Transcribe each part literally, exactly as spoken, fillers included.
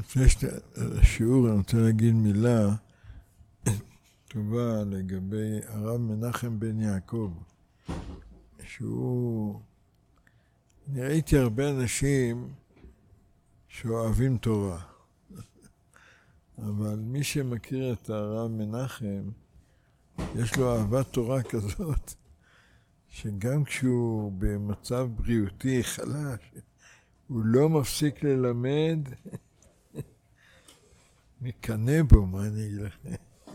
לפני השיעור אני רוצה להגיד מילה טובה לגבי הרב מנחם בן יעקב, שהוא... אני ראיתי הרבה אנשים שאוהבים תורה, אבל מי שמכיר את הרב מנחם, יש לו אהבת תורה כזאת, שגם כשהוא במצב בריאותי חלש, הוא לא מפסיק ללמד, מקנא בו, מה אני אגיד לכם.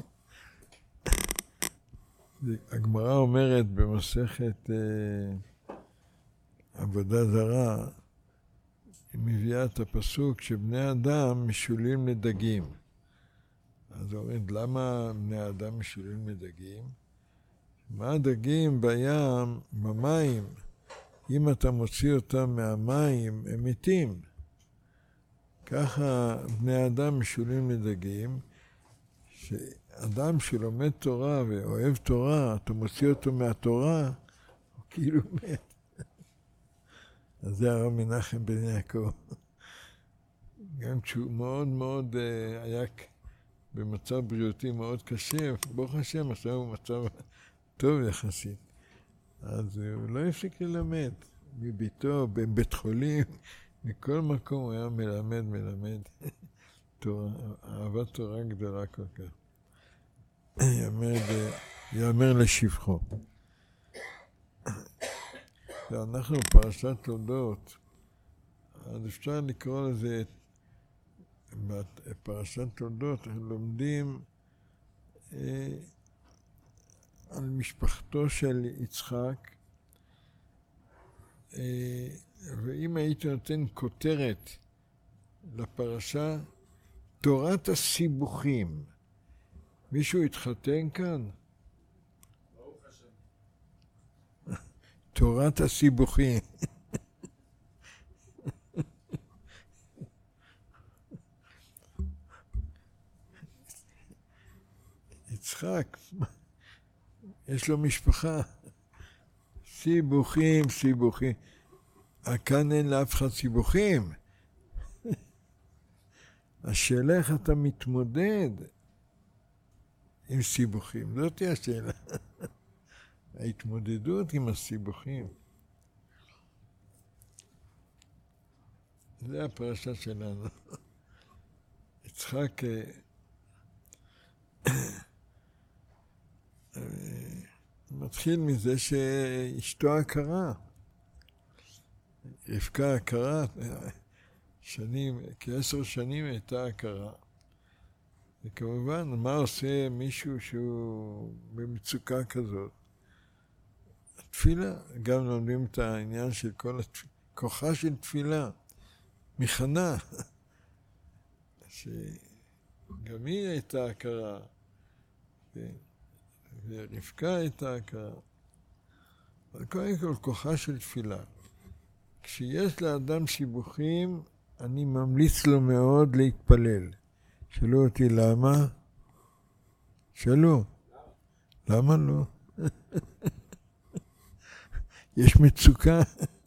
הגמרא אומרת במסכת אה, עבודה זרה, היא מביאה את הפסוק שבני אדם משולים לדגים. אז אומרת, למה בני אדם משולים לדגים? מה הדגים בים, במים? אם אתה מוציא אותם מהמים, הם מתים. ככה בני אדם משולים לדגים, שאדם שלומד תורה ואוהב תורה, אתה מוציא אותו מהתורה, הוא כאילו מת. אז זה הרב מנחם בן יעקב. גם כשהוא מאוד מאוד היה במצב בריאותי מאוד קשה, ברוך השם, עכשיו הוא מצב טוב יחסית. אז הוא לא הפסיק ללמד, מביתו, בבית חולים, מכל מקום הוא היה מלמד, מלמד. תורה, אהבת תורה גדולה כל כך. יאמר, יאמר לשבחו. ואנחנו פרשת תולדות, אז אפשר לקרוא לזה, בפרשת תולדות, אנחנו לומדים אה, על משפחתו של יצחק, אה, ואם הייתי נותן כותרת לפרשה, תורת הסיבוכים. מישהו התחתן כאן? ברוך השם. תורת הסיבוכים. יצחק, יש לו משפחה. סיבוכים, סיבוכים. כאן אין לאף אחד סיבוכים. השאלה איך אתה מתמודד עם סיבוכים. זאת היא השאלה. ההתמודדות עם הסיבוכים. זה הפרשה שלנו. יצחק מתחיל מזה שאשתו הכרה. רבקה הכרה, שנים, כעשר שנים הייתה הכרה. וכמובן, מה עושה מישהו שהוא במצוקה כזאת? התפילה, גם לומדים את העניין של כל התפילה, כוחה של תפילה, מחנה, שגם היא הייתה הכרה, ורבקה הייתה הכרה. אבל קודם כל, כוחה של תפילה. כשיש לאדם סיבוכים, אני ממליץ לו מאוד להתפלל. שאלו אותי למה? שאלו. למה לא? יש מצוקה.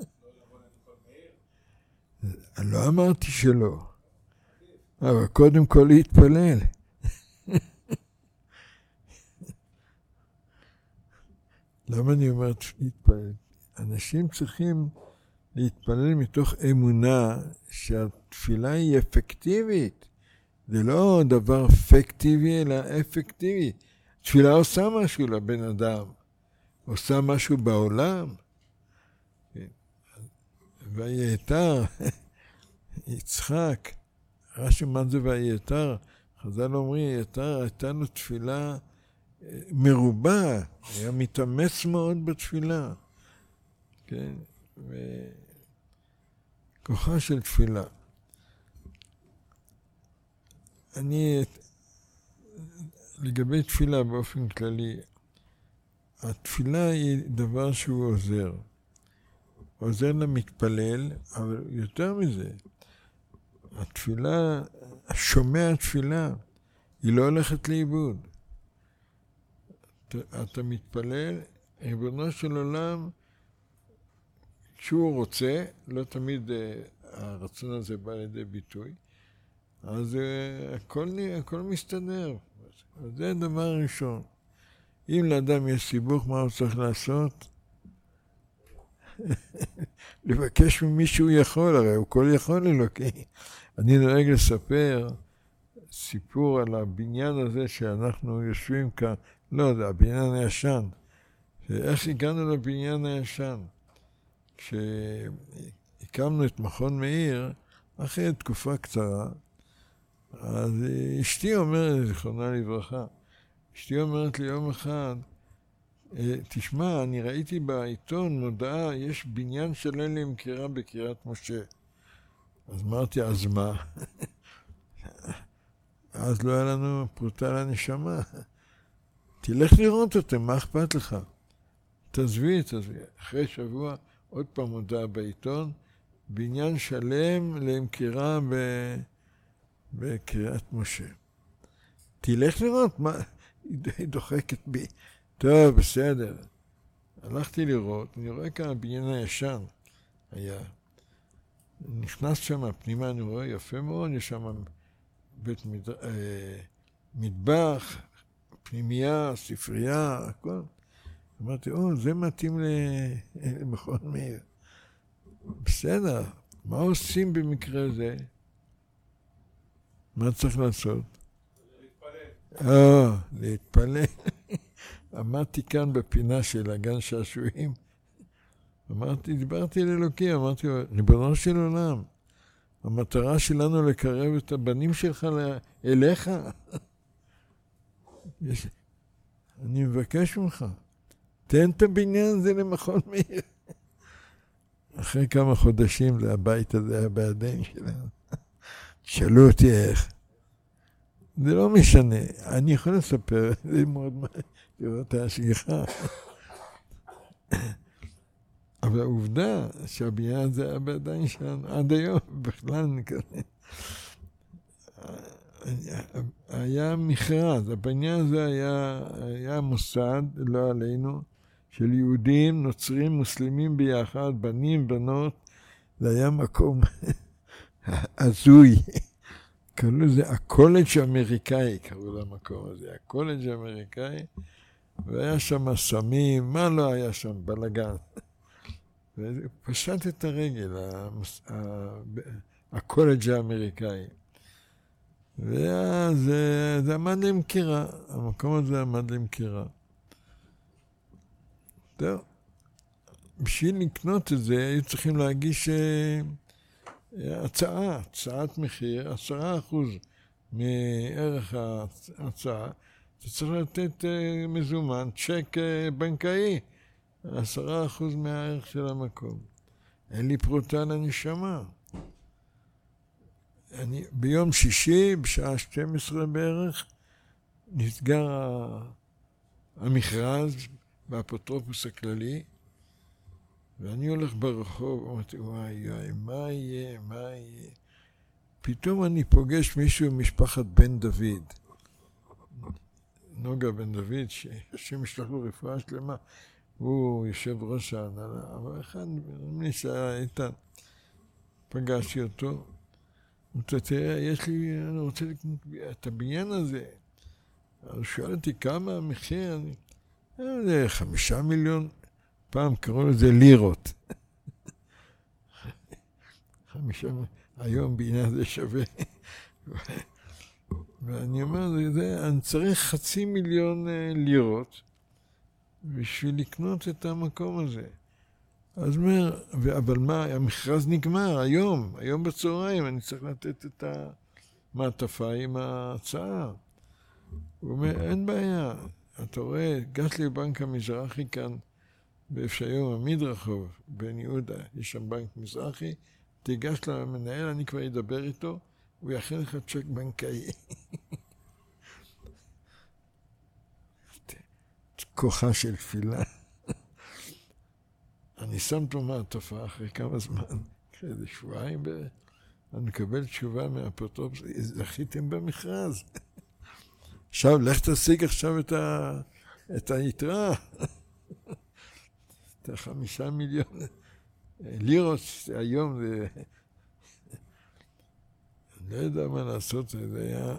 לא אמרתי שלא. אבל קודם כל להתפלל. למה אני אומר להתפלל? אנשים צריכים להתפלל מתוך אמונה שהתפילה היא אפקטיבית. זה לא דבר פיקטיבי, אלא אפקטיבי. תפילה עושה משהו לבן אדם. עושה משהו בעולם. ויתר, יצחק, רש"י מה זה ויתר? חז"ל אומרים, יתר הייתה לו תפילה מרובה. היה מתאמץ מאוד בתפילה. כן? וכוחה של תפילה. אני, לגבי תפילה באופן כללי, התפילה היא דבר שהוא עוזר. עוזר למתפלל, אבל יותר מזה, התפילה, שומע התפילה, היא לא הולכת לאיבוד. אתה, אתה מתפלל, ריבונו של עולם, כשהוא רוצה, לא תמיד הרצון הזה בא לידי ביטוי, אז uh, הכל, הכל מסתדר. זה דבר ראשון. אם לאדם יש סיבוך, מה הוא צריך לעשות? לבקש ממישהו יכול, הרי הוא כל יכול אלוקי. אני נוהג לספר סיפור על הבניין הזה שאנחנו יושבים כאן, לא, זה הבניין הישן. איך הגענו לבניין הישן? כשהקמנו את מכון מאיר, אחרי תקופה קצרה, אז אשתי אומרת, זיכרונה לברכה, אשתי אומרת לי יום אחד, תשמע, אני ראיתי בעיתון מודעה, יש בניין שלם למכירה בקריית משה. אז אמרתי, אז מה? אז לא היה לנו פרוטה לנשמה. תלך לראות אותם, מה אכפת לך? תעזבי, תעזבי. אחרי שבוע, עוד פעם מודעה בעיתון, בניין שלם למכירה ב... בקריית משה. תלך לראות, מה? היא דוחקת בי. טוב, בסדר. הלכתי לראות, אני רואה כאן הבניין הישן היה. נכנס שם פנימה, אני רואה יפה מאוד, יש שם בית מד... אה, מטבח, פנימייה, ספרייה, הכל. אמרתי, או, זה מתאים למכון מאיר. בסדר, מה עושים במקרה זה? מה צריך לעשות? להתפלל. אה, להתפלל. עמדתי כאן בפינה של הגן שעשועים. אמרתי, דיברתי לאלוקי, אמרתי, ריבונו של עולם, המטרה שלנו לקרב את הבנים שלך אליך. יש... אני מבקש ממך, תן את הבניין הזה למכון מאיר. אחרי כמה חודשים זה הבית הזה היה בידיים שלנו. שאלו אותי איך. זה לא משנה, אני יכול לספר, זה מאוד לראות את ההשגיחה. אבל העובדה שהבניין הזה היה בידיים שלנו עד היום, בכלל נקרא. היה מכרז, הבניין הזה היה, היה מוסד, לא עלינו, של יהודים, נוצרים, מוסלמים ביחד, בנים, בנות, זה היה מקום הזוי. קראו לזה הקולג' האמריקאי, קראו למקום הזה, הקולג' האמריקאי, והיה שם סמים, מה לא היה שם? בלגן. פשט את הרגל, הקולג' האמריקאי. וזה עמד למכירה, המקום הזה עמד למכירה. טוב, בשביל לקנות את זה, היו צריכים להגיש הצעה, הצעת מחיר, עשרה אחוז מערך ההצעה, אתה צריך לתת מזומן, צ'ק בנקאי, עשרה אחוז מהערך של המקום. אין לי פרוטה לנשמה. אני, ביום שישי, בשעה שתים עשרה בערך, נסגר המכרז באפוטרופוס הכללי, ואני הולך ברחוב, אמרתי, וואי, וואי, מה יהיה, מה יהיה? פתאום אני פוגש מישהו ממשפחת בן דוד, נוגה בן דוד, שהשם ישלח לו רפואה שלמה, הוא יושב ראש ההנהלה, אבל אחד מי שהיה איתן, פגשתי אותו, אמרתי, תראה, יש לי, אני רוצה לקנות את הבניין הזה. אז הוא שואל אותי כמה המחיר, אני, זה חמישה מיליון, פעם קראו לזה לירות. חמישה מיליון, היום בניין הזה שווה. ואני אומר, זה, אני צריך חצי מיליון לירות, בשביל לקנות את המקום הזה. אז אומר, אבל מה, המכרז נגמר היום, היום בצהריים, אני צריך לתת את המעטפה עם ההצעה. הוא אומר, אין בעיה, אתה רואה, גש לי בנק המזרחי כאן, באיפה שהיום המדרחוב, בן יהודה, יש שם בנק מזרחי, תיגש למנהל, אני כבר אדבר איתו, הוא יכין לך צ'ק בנקאי. כוחה של תפילה. אני שם פה מעטפה אחרי כמה זמן, אחרי איזה שבועיים, אני מקבל תשובה מהאפוטרופוס, זכיתם במכרז. עכשיו, לך תשיג עכשיו את, ה... את היתרה. את החמישה מיליון לירות, היום זה... לא יודע מה לעשות, זה היה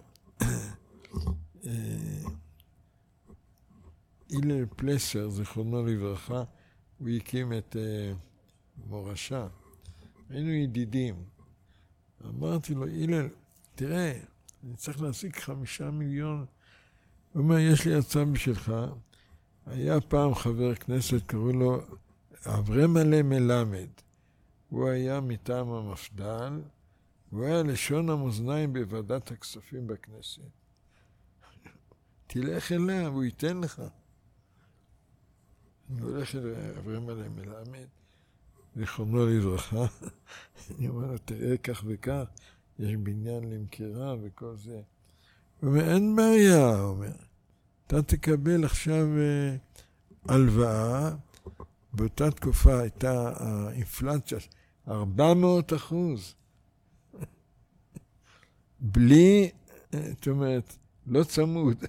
הלל פלסר, זיכרונו לברכה, הוא הקים את מורשה. היינו ידידים. אמרתי לו, הלל, תראה, אני צריך להשיג חמישה מיליון. הוא אומר, יש לי הצעה בשבילך. היה פעם חבר כנסת, קראו לו אברהם מלמד. הוא היה מטעם המפד"ל, הוא היה לשון המאזניים בוועדת הכספים בכנסת. תלך אליו, הוא ייתן לך. אני הולך אל אברהם מלמד, זיכרונו לברכה. אני אומר לו, תראה כך וכך, יש בניין למכירה וכל זה. הוא אומר, אין בעיה, הוא אומר. אתה תקבל עכשיו הלוואה, באותה תקופה הייתה האינפלציה ארבע מאות אחוז. בלי, זאת אומרת, לא צמוד.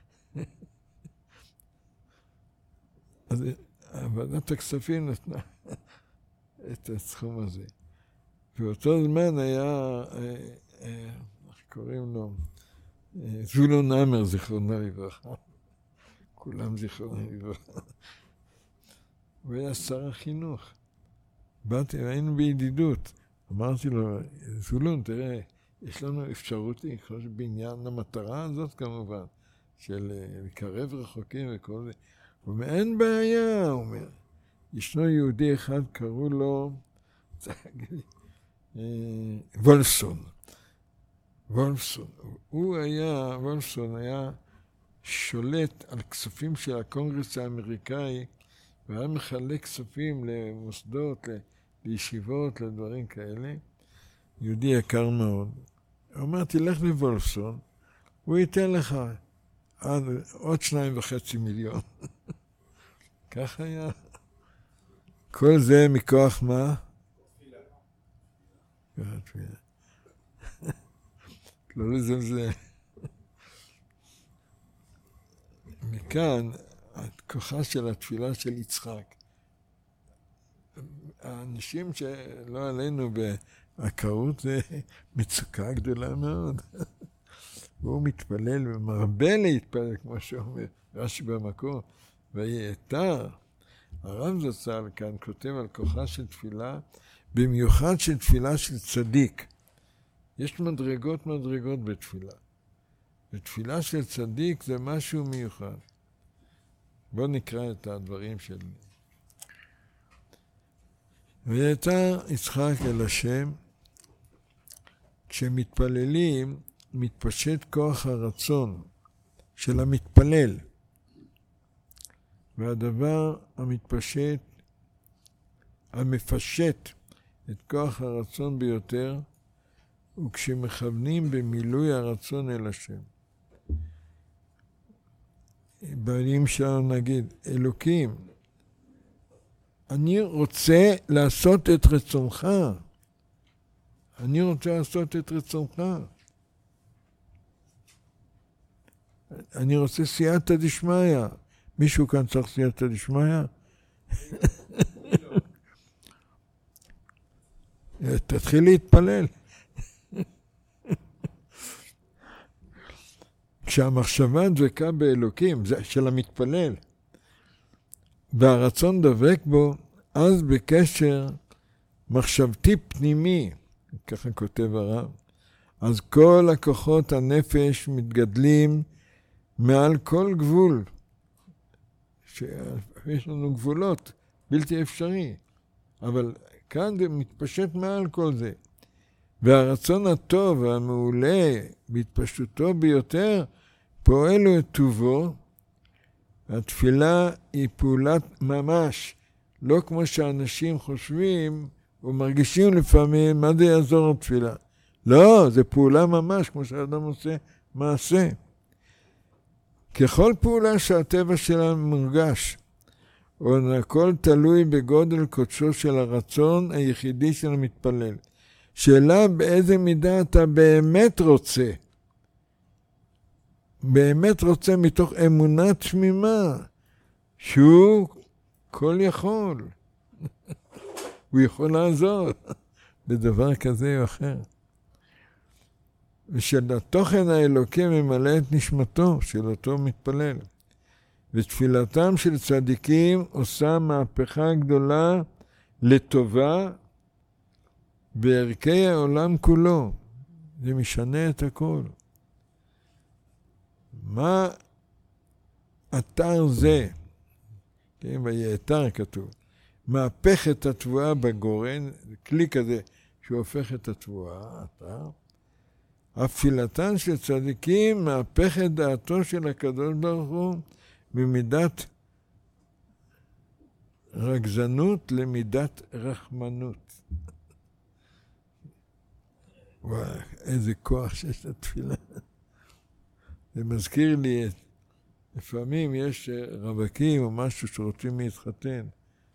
אז ועדת הכספים נתנה את הסכום הזה. באותו זמן היה, איך קוראים לו? זבולון המר, זיכרונו לברכה. כולם זיכרונו לברכה. הוא היה שר החינוך. באתי, היינו בידידות. אמרתי לו, זבולון, תראה, יש לנו אפשרות לרכוש בניין המטרה הזאת כמובן, של לקרב רחוקים וכל זה. הוא אומר, אין בעיה, הוא אומר. ישנו יהודי אחד, קראו לו, וולפסון. וולפסון. הוא היה, וולפסון היה שולט על כספים של הקונגרס האמריקאי, והיה מחלק כספים למוסדות, לישיבות, לדברים כאלה. יהודי יקר מאוד. הוא אומר, תלך לוולפסון, הוא ייתן לך עד עוד שניים וחצי מיליון. כך היה. כל זה מכוח מה? תפילה. תפילה. לא לזלזל. מכאן, הכוחה של התפילה של יצחק. האנשים שלא עלינו בהכרות, זה מצוקה גדולה מאוד. והוא מתפלל ומרבה להתפלל, כמו שאומר רש"י במקום, ויתר. הרב זצ"ל כאן כותב על כוחה של תפילה, במיוחד של תפילה של צדיק. יש מדרגות מדרגות בתפילה. ותפילה של צדיק זה משהו מיוחד. בואו נקרא את הדברים של... ויתר יצחק אל השם, כשמתפללים, מתפשט כוח הרצון של המתפלל. והדבר המתפשט, המפשט את כוח הרצון ביותר, הוא כשמכוונים במילוי הרצון אל השם. במילים שלנו נגיד, אלוקים, אני רוצה לעשות את רצונך. אני רוצה לעשות את רצונך. אני רוצה סייעתא דשמיא. מישהו כאן צריך סייעתא דשמיא? תתחיל להתפלל. כשהמחשבה דבקה באלוקים, זה של המתפלל, והרצון דבק בו, אז בקשר מחשבתי פנימי, ככה כותב הרב, אז כל הכוחות הנפש מתגדלים מעל כל גבול, שיש לנו גבולות, בלתי אפשרי, אבל כאן זה מתפשט מעל כל זה. והרצון הטוב והמעולה בהתפשטותו ביותר, פועל לו את טובו. התפילה היא פעולת ממש, לא כמו שאנשים חושבים ומרגישים לפעמים, מה זה יעזור התפילה? לא, זה פעולה ממש, כמו שהאדם עושה מעשה. ככל פעולה שהטבע שלה מורגש, או הכל תלוי בגודל קודשו של הרצון היחידי של המתפלל. שאלה באיזה מידה אתה באמת רוצה. באמת רוצה מתוך אמונה תמימה, שהוא כל יכול. הוא יכול לעזור בדבר כזה או אחר. ושהתוכן האלוקי ממלא את נשמתו של אותו מתפלל. ותפילתם של צדיקים עושה מהפכה גדולה לטובה בערכי העולם כולו. זה משנה את הכל. מה אתר זה? כן, ויתר כתוב. מהפך את התבואה בגורן, כלי כזה שהופך את התבואה, אתר. הפילתן של צדיקים מהפך את דעתו של הקדוש ברוך הוא ממידת רגזנות למידת רחמנות. וואי, איזה כוח שיש לתפילה. זה מזכיר לי, לפעמים יש רווקים או משהו שרוצים להתחתן.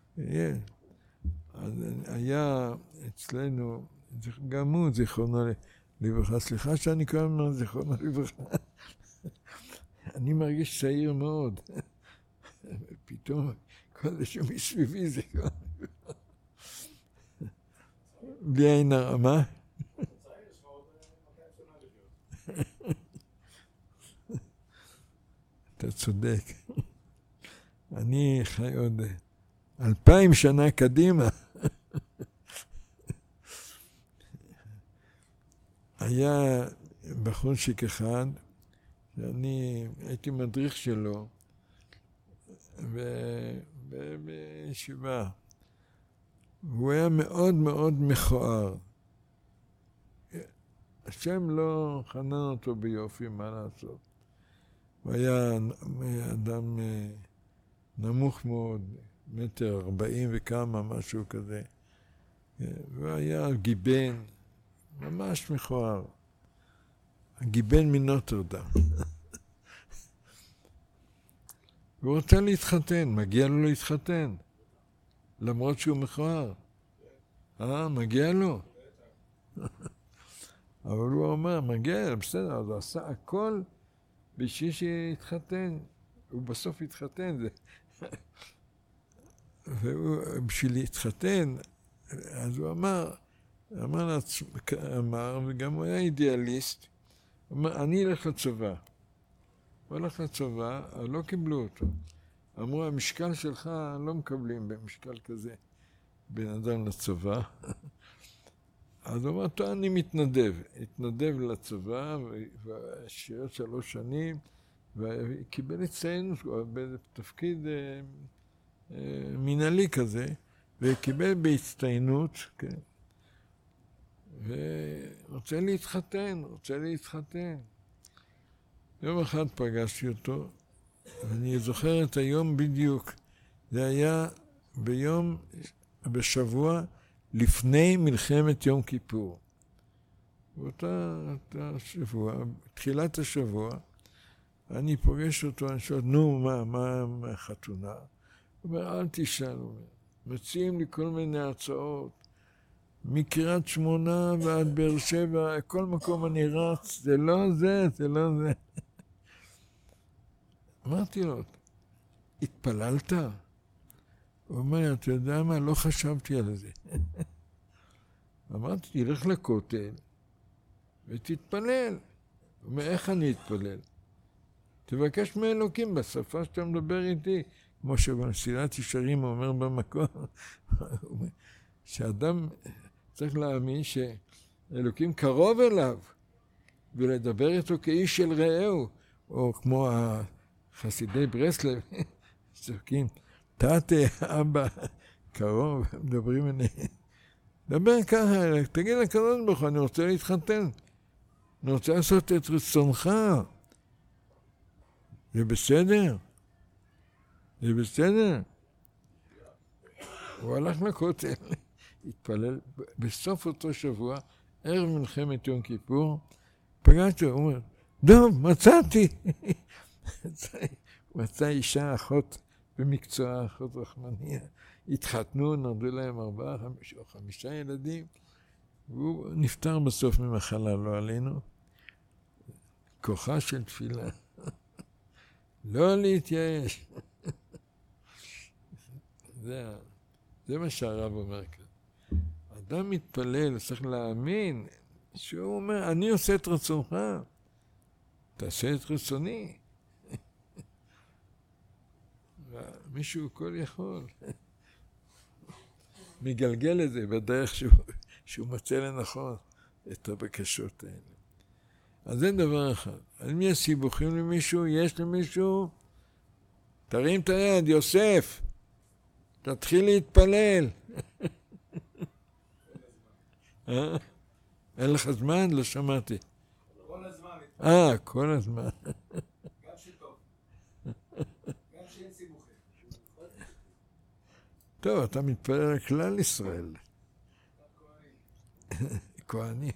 אז היה אצלנו, גם הוא זיכרונו לברכה, סליחה שאני כל הזמן זיכרונו לברכה. אני מרגיש צעיר מאוד. פתאום כל זה שמסביבי זה כבר... בלי עין הרמה. אתה צודק. אני חי עוד אלפיים שנה קדימה. היה בחורשיק אחד, שאני הייתי מדריך שלו, בישיבה. הוא היה מאוד מאוד מכוער. השם לא חנן אותו ביופי, מה לעשות. הוא היה אדם נמוך מאוד, מטר ארבעים וכמה, משהו כזה. והוא היה גיבן, ממש מכוער. גיבן מנוטרדם. הוא רוצה להתחתן, מגיע לו להתחתן. למרות שהוא מכוער. אה, מגיע לו. אבל הוא אומר, מגיע, בסדר, אז הוא עשה הכל בשביל שיתחתן. הוא בסוף התחתן. והוא, בשביל להתחתן, אז הוא אמר, אמר לעצמו, אמר, וגם הוא היה אידיאליסט, הוא אמר, אני אלך לצבא. הוא הלך לצבא, אבל לא קיבלו אותו. אמרו, המשקל שלך לא מקבלים במשקל כזה בן אדם לצבא. אז הוא אמר, טוב, אני מתנדב. התנדב לצבא, ושירת שלוש שנים, וקיבל הצטיינות בתפקיד אה, אה, מנהלי כזה, וקיבל בהצטיינות, כן. ורוצה להתחתן, רוצה להתחתן. יום אחד פגשתי אותו, ואני זוכר את היום בדיוק. זה היה ביום, בשבוע, לפני מלחמת יום כיפור. באותה שבוע, תחילת השבוע, אני פוגש אותו, אני שואל, נו, מה, מה, מה חתונה? הוא אומר, אל תשאל, הוא אומר. מציעים לי כל מיני הצעות, מקריית שמונה ועד באר שבע, כל מקום אני רץ, זה לא זה, זה לא זה. אמרתי לו, התפללת? הוא אומר, אתה יודע מה, לא חשבתי על זה. אמרתי, תלך לכותל ותתפלל. הוא אומר, איך אני אתפלל? תבקש מאלוקים בשפה שאתה מדבר איתי, כמו שבמסילת ישרים אומר במקום, שאדם צריך להאמין שאלוקים קרוב אליו, ולדבר איתו כאיש של רעהו, או כמו חסידי ברסלב, צוחקים, תתה, אבא, קרוב, מדברים עליהם. דבר ככה, תגיד לקדוש ברוך הוא, אני רוצה להתחתן. אני רוצה לעשות את רצונך. זה בסדר? זה בסדר? הוא הלך לכותל, התפלל, בסוף אותו שבוע, ערב מלחמת יום כיפור, פגשתי, הוא אומר, דוב, מצאתי. הוא מצא אישה אחות במקצועה, אחות רחמניה. התחתנו, נולדו להם ארבעה, חמישה, או חמישה ילדים, והוא נפטר בסוף ממחלה, לא עלינו. כוחה של תפילה. לא להתייאש. זה, זה מה שהרב אומר כאן. אדם מתפלל, צריך להאמין, שהוא אומר, אני עושה את רצונך, תעשה את רצוני. מישהו כל יכול. מגלגל את זה בדרך שהוא, שהוא מצא לנכון את הבקשות האלה. אז זה דבר אחד. אם יש סיבוכים למישהו, יש למישהו, תרים את היד, יוסף, תתחיל להתפלל. אה? אין לך זמן? לא שמעתי. כל הזמן. אה, כל הזמן. גם שטוב. גם שאין סיבוכים. טוב, אתה מתפלל על כלל ישראל. כהני.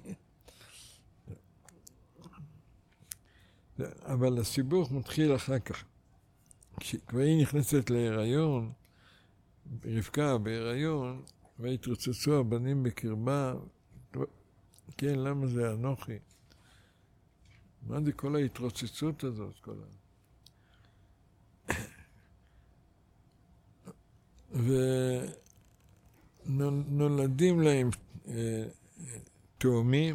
אבל הסיבוך מתחיל אחר כך. כשכבר היא נכנסת להיריון, רבקה בהיריון, והתרוצצו הבנים בקרבה, כן, למה זה אנוכי? מה זה כל ההתרוצצות הזאת? כל ה... ונולדים להם אה, תאומים,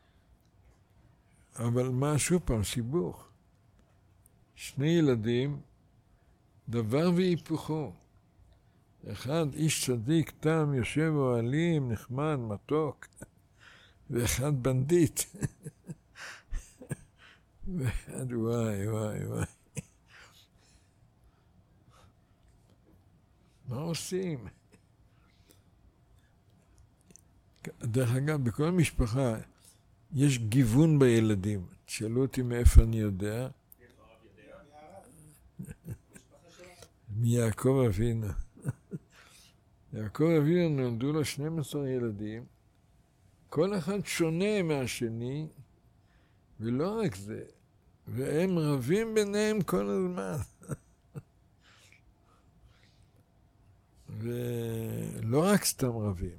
אבל מה שוב פעם? סיבוך. שני ילדים, דבר והיפוכו. אחד איש צדיק, תם, יושב אוהלים, נחמד, מתוק, ואחד בנדיט. ואחד וואי, וואי, וואי. מה עושים? דרך אגב, בכל משפחה יש גיוון בילדים. תשאלו אותי מאיפה אני יודע. מיעקב אבינו. יעקב אבינו נולדו לו שנים עשר ילדים, כל אחד שונה מהשני, ולא רק זה, והם רבים ביניהם כל הזמן. ולא רק סתם רבים,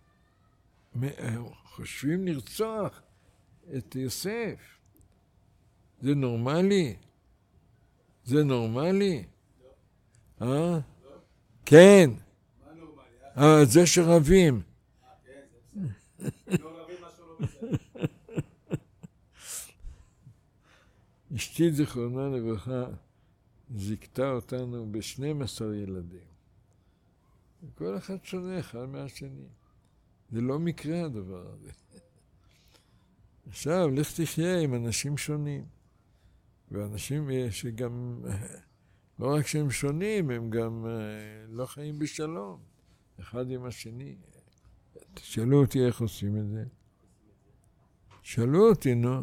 חושבים לרצוח את יוסף. זה נורמלי? זה נורמלי? לא. אה? לא. כן. מה נורמלי? אה, זה שרבים. אה, כן, זה בסדר. לא רבים משהו לא בסדר. אשתי זיכרונה לברכה זיכתה אותנו ב-שנים עשר ילדים. כל אחד שונה אחד מהשני. זה לא מקרה הדבר הזה. עכשיו, לך תחיה עם אנשים שונים. ואנשים שגם, לא רק שהם שונים, הם גם לא חיים בשלום. אחד עם השני. תשאלו אותי איך עושים את זה. שאלו אותי, נו.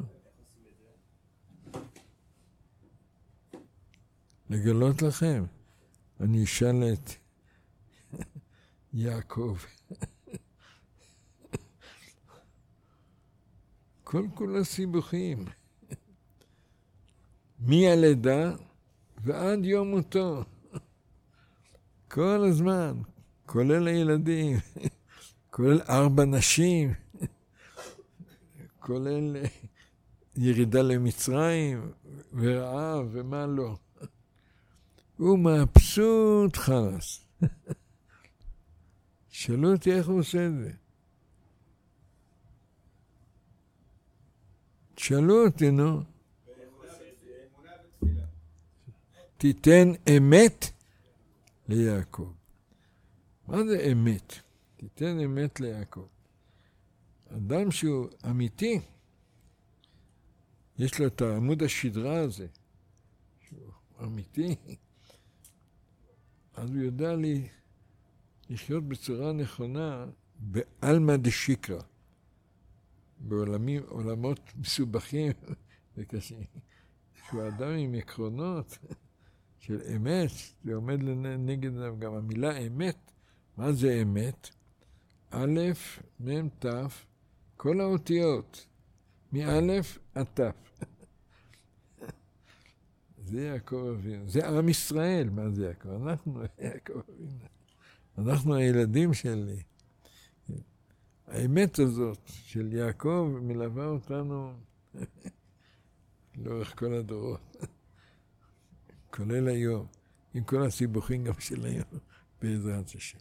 לגלות לכם. אני אשאל את יעקב. כל כולה סיבוכים. מהלידה ועד יום מותו. כל הזמן. כולל הילדים. כולל ארבע נשים. כולל ירידה למצרים ורעב ומה לא. הוא מבסוט חלס. שאלו אותי איך הוא עושה את זה. שאלו אותי, נו. תיתן אמת ליעקב. מה זה אמת? תיתן אמת ליעקב. אדם שהוא אמיתי, יש לו את העמוד השדרה הזה, שהוא אמיתי, אז הוא יודע לי לחיות בצורה נכונה בעלמא דשיקרא, בעולמים, עולמות מסובכים וקשים. שהוא אדם עם עקרונות של אמת, זה עומד לנגד גם המילה אמת. מה זה אמת? א', מ', ת', כל האותיות, מא' עד ת'. זה יעקב אבינו, זה עם ישראל. מה זה יעקב? אנחנו יעקב אבינו. אנחנו הילדים שלי. האמת הזאת של יעקב מלווה אותנו לאורך כל הדורות. כולל היום, עם כל הסיבוכים גם של היום, בעזרת השם.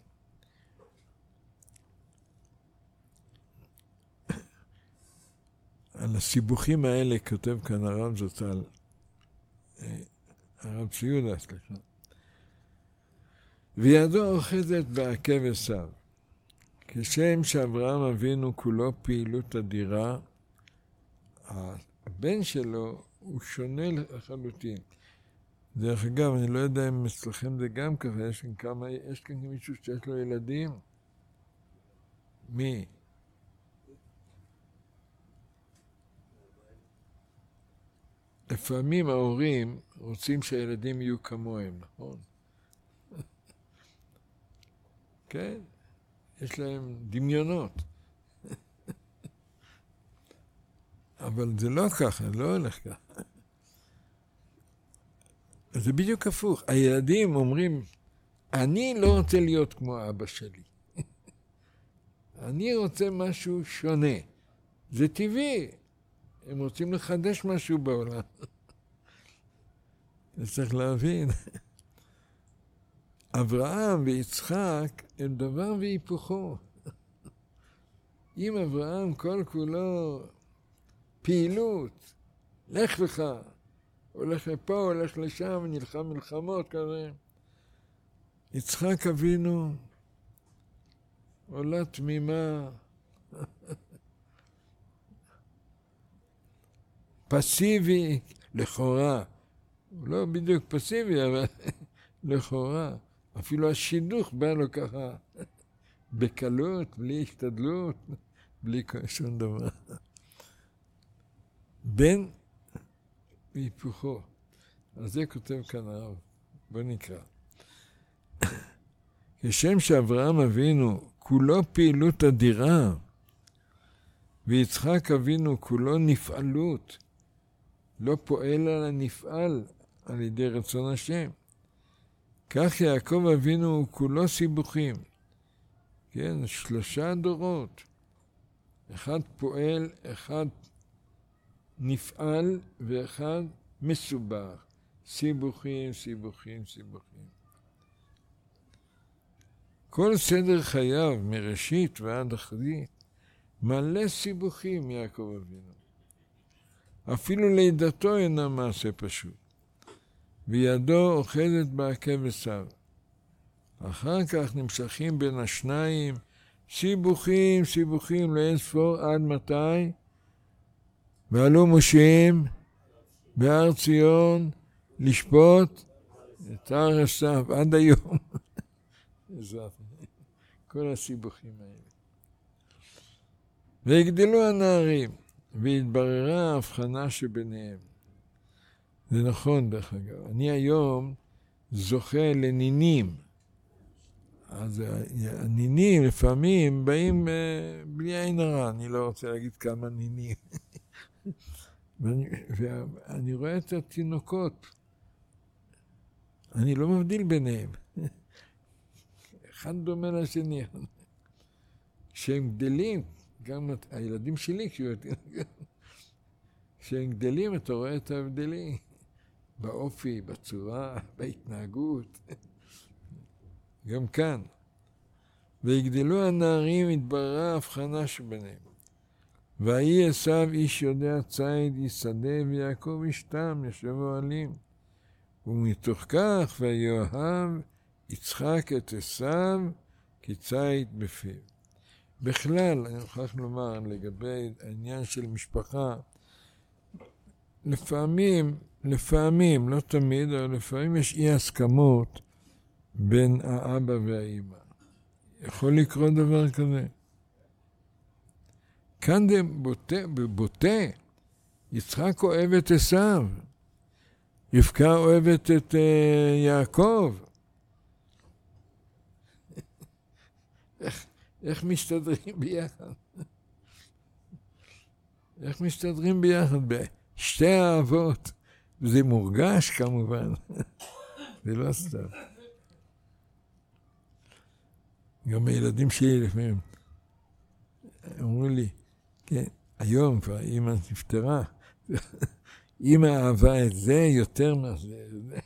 על הסיבוכים האלה כותב כאן הרב זצ"ל, הרב צבי יהודה, סליחה. וידו אוחזת בעקב עשיו. כשם שאברהם אבינו כולו פעילות אדירה, הבן שלו הוא שונה לחלוטין. דרך אגב, אני לא יודע אם אצלכם זה גם ככה, יש כאן כמה, יש כאן מישהו שיש לו ילדים? מי? לפעמים ההורים רוצים שהילדים יהיו כמוהם, נכון? כן? יש להם דמיונות. אבל זה לא ככה, לא הולך ככה. זה בדיוק הפוך. הילדים אומרים, אני לא רוצה להיות כמו אבא שלי. אני רוצה משהו שונה. זה טבעי. הם רוצים לחדש משהו בעולם. זה צריך להבין. אברהם ויצחק הם דבר והיפוכו. אם אברהם כל כולו פעילות, לך לך, הולך לפה, הולך לשם, נלחם מלחמות כזה. יצחק אבינו, עולה תמימה, פסיבי, לכאורה. הוא לא בדיוק פסיבי, אבל לכאורה. אפילו השידוך בא לו ככה, בקלות, בלי השתדלות, בלי שום דבר. בן והיפוכו. אז זה כותב כאן הרב. בוא נקרא. כשם שאברהם אבינו כולו פעילות אדירה, ויצחק אבינו כולו נפעלות, לא פועל על הנפעל על ידי רצון השם. כך יעקב אבינו הוא כולו סיבוכים. כן, שלושה דורות. אחד פועל, אחד נפעל ואחד מסובך. סיבוכים, סיבוכים, סיבוכים. כל סדר חייו, מראשית ועד אחרית, מלא סיבוכים יעקב אבינו. אפילו לידתו אינה מעשה פשוט. וידו אוחזת בעקב עשיו. אחר כך נמשכים בין השניים, סיבוכים, סיבוכים לאין ספור, עד מתי? ועלו מושיעים בהר ציון לשפוט את הר עשיו עד היום. כל הסיבוכים האלה. והגדלו הנערים, והתבררה ההבחנה שביניהם. זה נכון דרך אגב. אני היום זוכה לנינים. אז הנינים לפעמים באים בלי עין הרע. אני לא רוצה להגיד כמה נינים. ואני, ואני רואה את התינוקות. אני לא מבדיל ביניהם. אחד דומה לשני. כשהם גדלים, גם הילדים שלי, כשהם גדלים, אתה רואה את ההבדלים. באופי, בצורה, בהתנהגות. גם כאן. והגדלו הנערים, התבררה ההבחנה שביניהם. ויהי עשיו איש יודע ציד ישדה, ויעקב איש תם יושב אוהלים. ומתוך כך ויאהב יצחק את עשיו כציד בפיו. בכלל, אני מוכרח לומר לגבי העניין של משפחה, לפעמים, לפעמים, לא תמיד, אבל לפעמים יש אי הסכמות בין האבא והאמא. יכול לקרות דבר כזה. כאן זה בוטה, בוטה. יצחק אוהב את עשיו. רבקה אוהבת את uh, יעקב. איך, איך מסתדרים ביחד? איך מסתדרים ביחד? בשתי האהבות. זה מורגש כמובן. זה לא סתם. גם הילדים שלי לפעמים אמרו לי, כן, היום כבר אמא נפטרה, אמא אהבה את זה יותר מזה.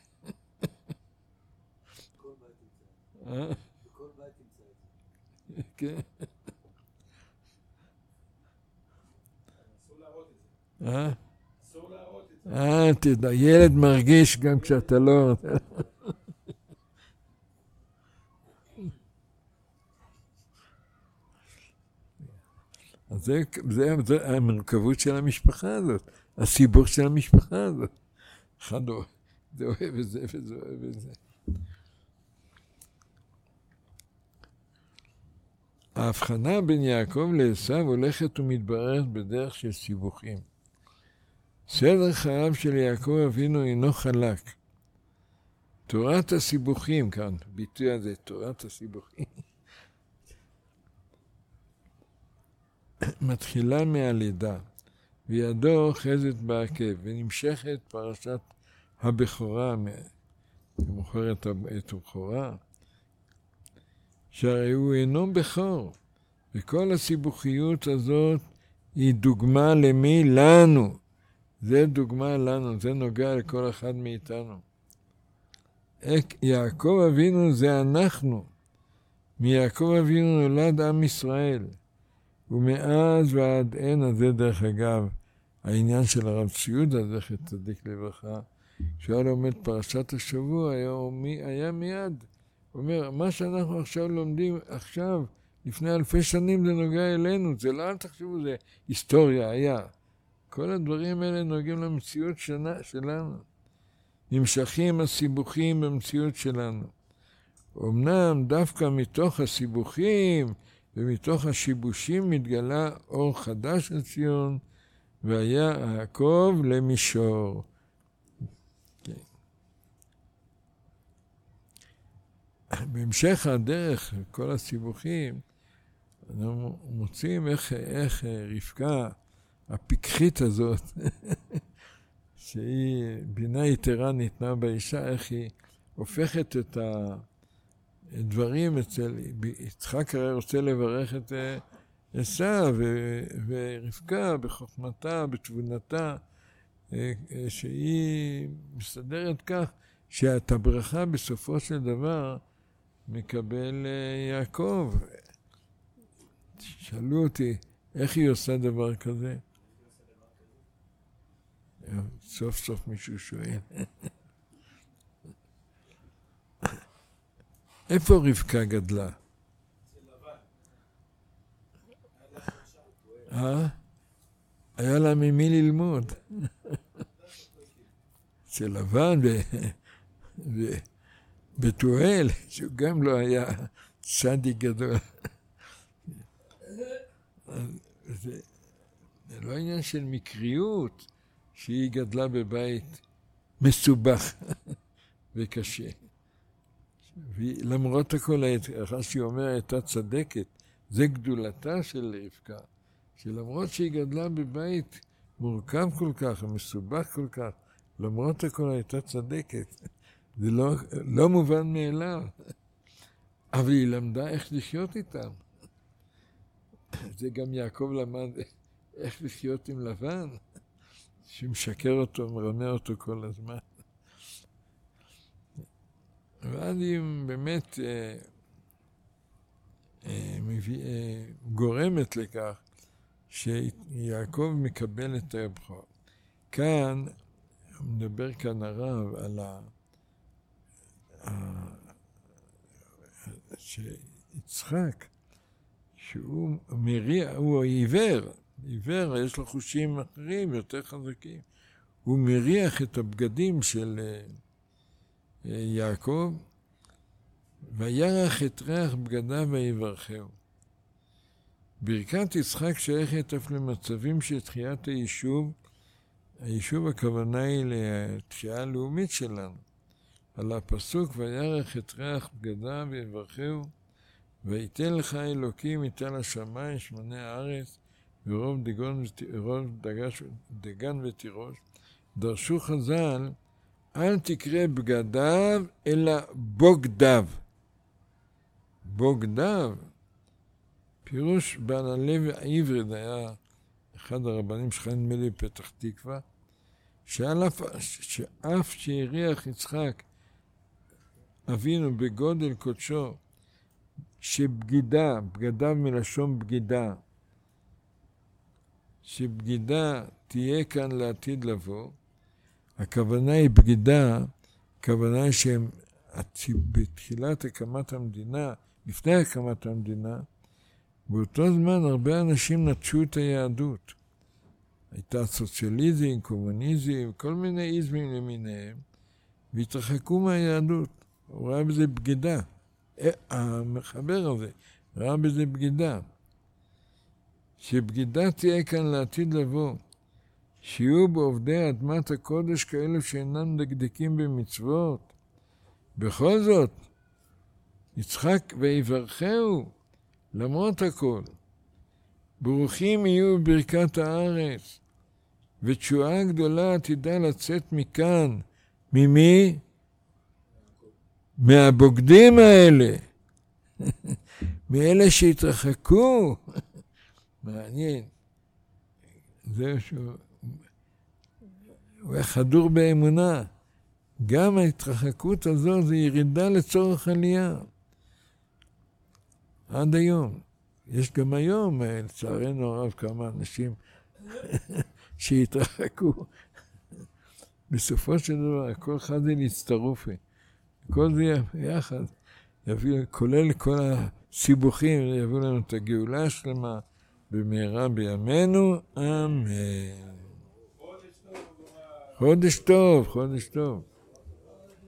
בכל בית תמצא את זה. בכל בית תמצא את זה. כן. אסור להראות את זה. אה? אסור להראות את זה. אה, תדע, ילד מרגיש גם כשאתה לא... אז זה, זה, זה המורכבות של המשפחה הזאת, הסיבוך של המשפחה הזאת. אחד זה אוהב את זה וזה אוהב את זה. ההבחנה בין יעקב לעשיו הולכת ומתבררת בדרך של סיבוכים. סדר חייו של יעקב אבינו אינו חלק. תורת הסיבוכים, כאן, ביטוי הזה, תורת הסיבוכים, מתחילה מהלידה, וידו אוחזת בעקב, ונמשכת פרשת הבכורה, מוכרת את הבכורה, שהרי הוא אינו בכור, וכל הסיבוכיות הזאת היא דוגמה למי? לנו. זה דוגמה לנו, זה נוגע לכל אחד מאיתנו. יעקב אבינו זה אנחנו. מיעקב אבינו נולד עם ישראל. ומאז ועד אין, זה דרך אגב, העניין של הרב ציודה, זכר צדיק לברכה, כשהיה לומד פרשת השבוע, היה, היה מיד, הוא אומר, מה שאנחנו עכשיו לומדים עכשיו, לפני אלפי שנים זה נוגע אלינו, זה לא, אל תחשבו, זה היסטוריה, היה. כל הדברים האלה נוגעים למציאות שנה, שלנו. נמשכים הסיבוכים במציאות שלנו. אמנם דווקא מתוך הסיבוכים ומתוך השיבושים מתגלה אור חדש לציון, והיה יעקב למישור. Okay. בהמשך הדרך, כל הסיבוכים, אנחנו מוצאים איך, איך רבקה, הפיקחית הזאת, שהיא בינה יתרה ניתנה באישה, איך היא הופכת את הדברים אצל יצחק, הרי רוצה לברך את עשיו, ורבקה בחוכמתה, בתבונתה, שהיא מסתדרת כך שאת הברכה בסופו של דבר מקבל יעקב. שאלו אותי, איך היא עושה דבר כזה? סוף סוף מישהו שואל. איפה רבקה גדלה? אה? היה לה ממי ללמוד. אצל לבן ובתואל, שהוא גם לא היה צדיק גדול. זה, זה לא עניין של מקריות שהיא גדלה בבית מסובך וקשה. ולמרות הכל, אחרי שהיא אומרת, הייתה צדקת, זה גדולתה של רבקה, שלמרות שהיא גדלה בבית מורכב כל כך, מסובך כל כך, למרות הכל הייתה צדקת. זה לא, לא מובן מאליו, אבל היא למדה איך לחיות איתם. זה גם יעקב למד איך לחיות עם לבן, שמשקר אותו, מרמה אותו כל הזמן. ואז היא באמת אה, אה, מביא, אה, גורמת לכך שיעקב מקבל את הבכור. כאן, מדבר כאן הרב על ה... ה... שיצחק, שהוא מריע, הוא עיוור, עיוור, יש לו חושים אחרים, יותר חזקים. הוא מריח את הבגדים של יעקב, וירח את ריח בגדיו ויברכהו. ברכת יצחק שייכת אף למצבים של תחיית היישוב. היישוב הכוונה היא לתחייה הלאומית שלנו. על הפסוק, וירח את ריח בגדיו ויברכהו, ויתן לך אלוקים יתן לשמיים שמני הארץ, ורוב דגון, רוב דגש, דגן ותירוש. דרשו חז"ל, אל תקרא בגדיו, אלא בוגדיו. בוגדיו, פירוש בעל הלוי העברי, היה אחד הרבנים שלך נדמה לי פתח תקווה, שאף, שאף שהריח יצחק אבינו בגודל קודשו, שבגידה, בגדיו מלשון בגידה, שבגידה תהיה כאן לעתיד לבוא. הכוונה היא בגידה, הכוונה היא שהם בתחילת הקמת המדינה, לפני הקמת המדינה, באותו זמן הרבה אנשים נטשו את היהדות. הייתה סוציאליזם, קומוניזם, כל מיני איזמים למיניהם, והתרחקו מהיהדות. הוא ראה בזה בגידה. המחבר הזה ראה בזה בגידה. שבגידה תהיה כאן לעתיד לבוא. שיהיו בעובדי אדמת הקודש כאלו שאינם דקדקים במצוות. בכל זאת, יצחק ויברכהו, למרות הכל. ברוכים יהיו בברכת הארץ, ותשועה גדולה עתידה לצאת מכאן. ממי? מהבוגדים האלה. מאלה שהתרחקו. מעניין. זה שהוא... הוא היה חדור באמונה. גם ההתרחקות הזו זה ירידה לצורך עלייה. עד היום. יש גם היום, לצערנו הרב, כמה אנשים שהתרחקו. בסופו של דבר, כל אחד זה להצטרופי. כל זה יחד. יביא, כולל כל הסיבוכים, יביאו לנו את הגאולה השלמה במהרה בימינו. אמן. חודש טוב, חודש טוב.